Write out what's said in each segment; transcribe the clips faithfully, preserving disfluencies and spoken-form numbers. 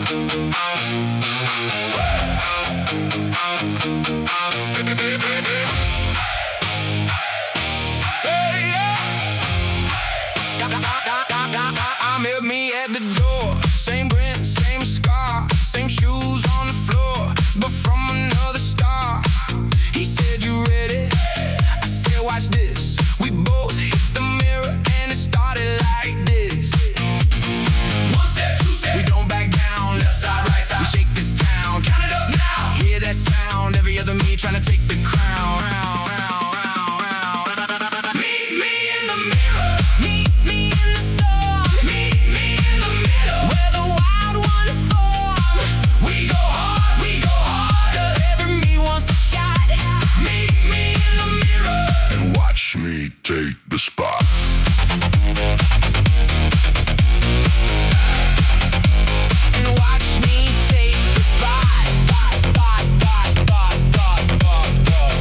Met me at the door, same grin, same scar, same shoes on the floor, but from another star. He said, "You ready?" I said, "Watch this." We both hit the mirror and it started like this. One step, two step, we don't back down. Left side, right side, we shake this town. Count it up now. Hear that sound? Every other me trying to take the crown. Meet me in the mirror. Meet me in the storm. Meet me in the middle, where the wild ones form. We go hard, we go harder. Every me wants a shot. Meet me in the mirror and watch me take the spot. And watch me take the spot. Bot, bot, bot, bot, bot, bot, bot.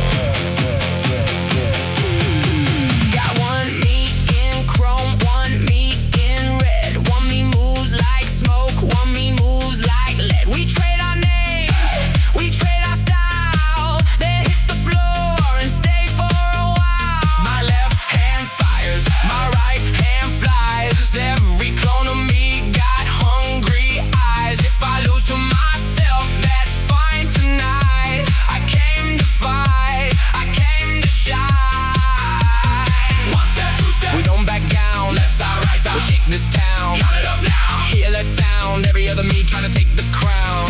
Got one me in chrome, one me in red. One me moves like smoke, one me moves like lead. We trade our names, we trade our style, then hit the floor and stay for a while. My left hand fires, my right hand flies. Every clone of me got hungry eyes. If I lose to myself, that's fine tonight. I came to fight, I came to shine. One step, two step, we don't back down. Left side, right side, we shake this town. Count it up now. Hear that sound? Every other me trying to take the crown.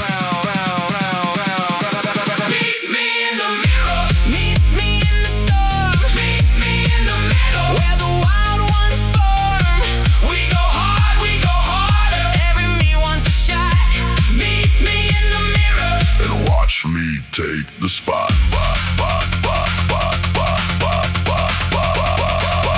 Meet me in the mirror. Meet me in the storm. Meet me in the middle, where the wild ones form. We go hard, we go harder. Every me wants a shot. Meet me in the mirror and watch me take the spot. Bot, bot, bot, bot, bot, bot, bot, bot, bot, bot.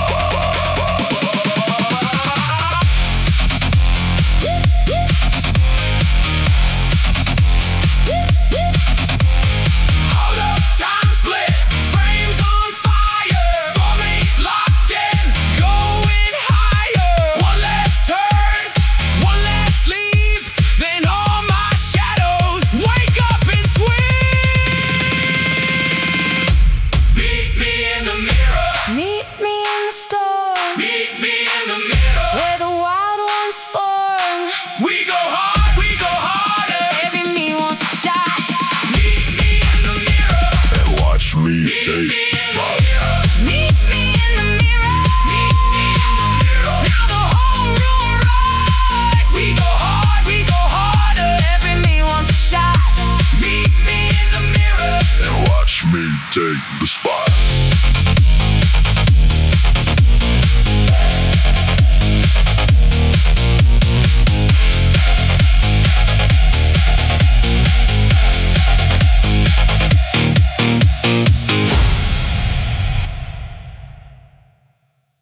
Hold up, time split, frames on fire. Stormy's locked in, going higher. One last turn, one last leap, then all my shadows wake up and sweep. Meet me in the mirror. Meet me in the storm. Meet me in the middle, where the wild ones form. We go hard, we go harder. Every me wants a shot. Meet me in the mirror and watch me take the spot. Meet me in the mirror. Meet me in the middle. Now the whole room rise. We go hard, we go harder. Every me wants a shot. Meet me in the mirror and watch me take the spot.